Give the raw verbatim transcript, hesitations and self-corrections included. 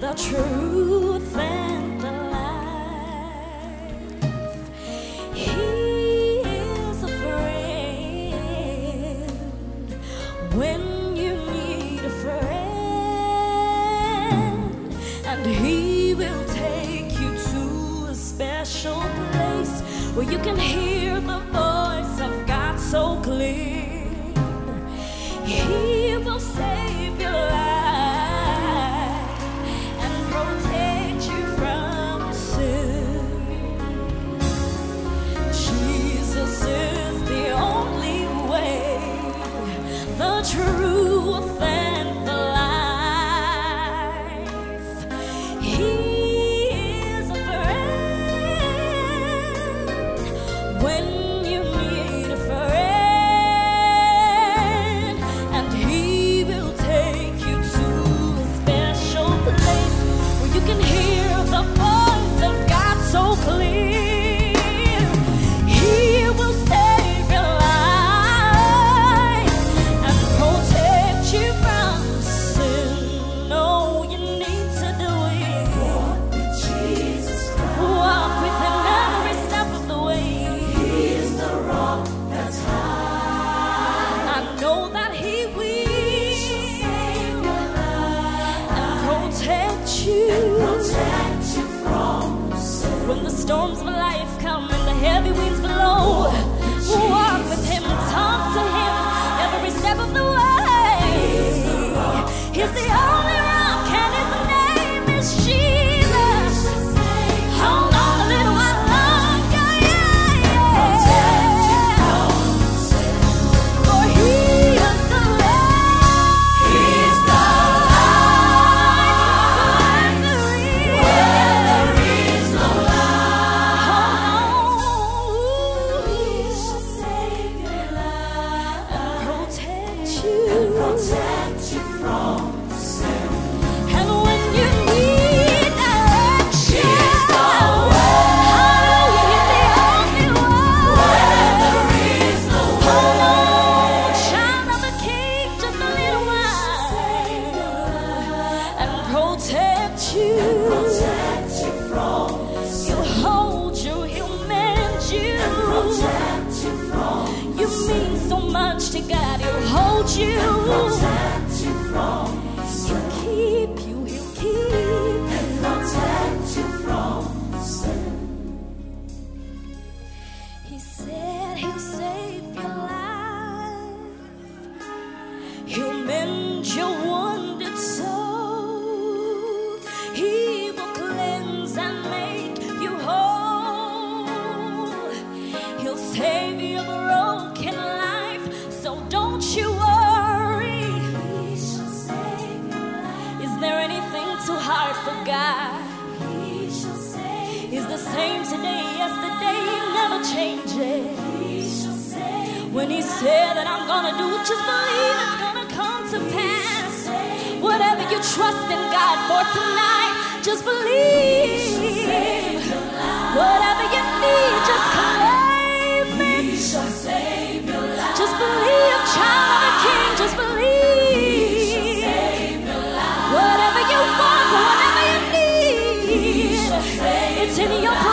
the truth and the life. He is a friend when you need a friend, and he will take you to a special place where you can hear the voice of God so clear. He will save your life and protect you from sin. Jesus is the only way, the truth and the life. He is a friend when you need a friend, and he will take you to a special place where you can hear the voice of God so clear. He will save your life and protect you from sin. All you need to do is walk with Jesus Christ. Walk with him every step of the way. He is the rock that's high. I know that he will save your life and protect you, protect you from sin. When the storms of life come and the heavy winds blow, walk with him and talk to him every step of the way. He's the only rock and his name is Jesus. Hold on a little while longer, yeah, yeah. For he is the light. He's the light. Where there is no light. He shall save your life and protect you, protect you from sin. And when you need direction, he's the way. Hallelujah, he's the only way. Where there is no way. Hold on, child of the King, just a little while, and protect you, protect you from sin. He'll hold you, he'll mend you, and protect you from you sin. Mean so much to God, he'll hold you, protect you from sin. He'll keep you, he'll keep you, and protect you from sin. He said he'll save your life, he'll mend your wounded soul, he will cleanse and make you whole, he'll save your broken life, so don't you worry. He shall save your life. Is there anything too hard for God? He shall save. He's the same today, yesterday, he never changes. He shall save. When he said that I'm gonna do it, just believe it's gonna come to pass. Whatever you trust in God for tonight, just believe. Whatever you need, just claim it. He shall save your life. Just believe, child of the King, just believe. He shall save your life. Whatever you want, whatever you need, it's in your